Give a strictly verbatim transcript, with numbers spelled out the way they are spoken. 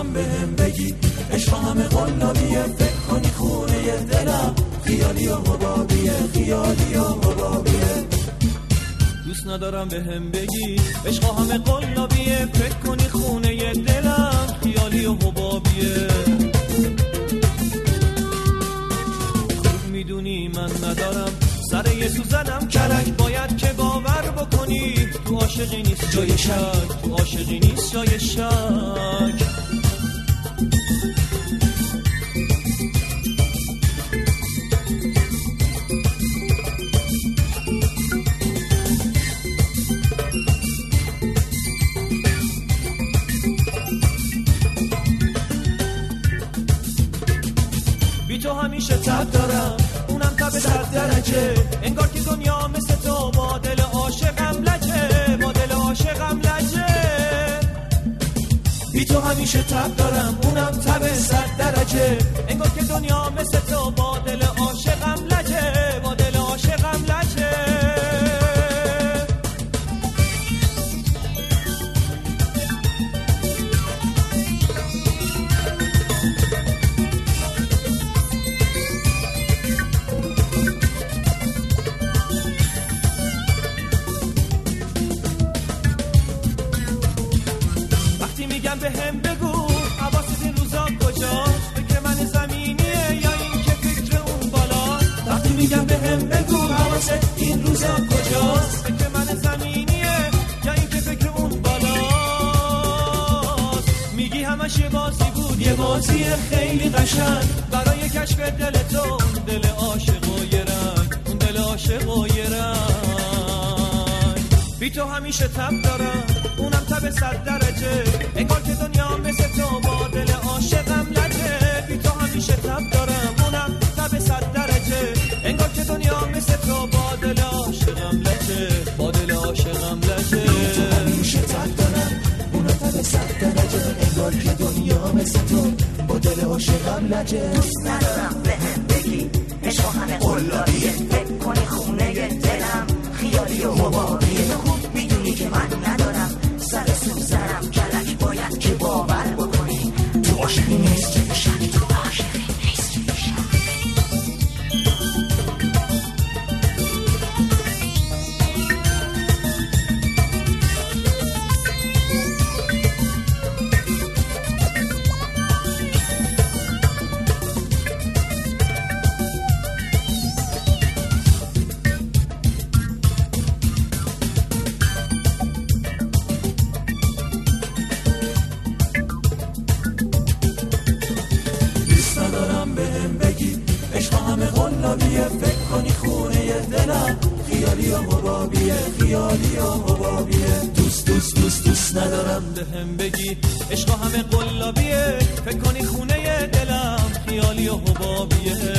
ندارم بهم بگی عشق همه قلابیه، فکر کنی خونه دلم خیالی و حبابیه، خیالی و حبابیه. دوست ندارم بهم بگی عشق همه قلابیه، فکر کنی خونه دلم خیالی و حبابیه. خوب میدونی من ندارم سر یه سوزنم کلک، باید که باور بکنی تو عاشقی نیست جای شک، تو عاشقی نیست جای شک. بی تو همیشه تب دارم، اونم تب صد درجه، انگار که دنیا مثل تو با دل عاشقم لجه، با دل عاشقم لجه. بی تو همیشه تب دارم، اونم تب صد درجه، انگار که دنیا مثل تو با دل عاشقم لجه، با دل عاشقم لجه. میگم به هم بگو حواست این روزا کجاست، فکر من زمینیه یا این که فکر اون بالا. وقتی میگم به هم بگو حواست این روزا کجاست، فکر من زمینیه یا این که فکر اون بالاست. میگی همش یه بازی بود، یه بازی خیلی قشنگ برای کشف دل تو، اون دل عاشق و یه رنگ، اون دل عاشق و یه رنگ. بی تو همیشه تب دارم، اونم تب صد درجه، انگار که دنیا مثل تو با دل عاشقم لجه. بی تو همیشه تب دارم، اونم تب صد درجه، انگار که دنیا مثل تو با دل عاشقم لجه، با دل عاشقم لجه. بی تو همیشه تب دارم، اونم تب صد درجه، انگار که دنیا مثل تو با دل عاشقم لجه. دوست ندارم بهم بگی عشق همه قلابیه، فکر کنی خونه دلم خیالی و حبابیه. خوب میدونی که من ندارم سر سوزنم کلک، باید که باور بکنی تو عاشقی نیست جای شک، تو عاشقی نیست جای شک. فکر کنی خونه دلم خیالی و حبابیه، خیالی و حبابیه. دوست دوست دوست دوست ندارم بهم بگی عشق همه قلابیه، فکر کنی خونه دلم خیالی و حبابیه.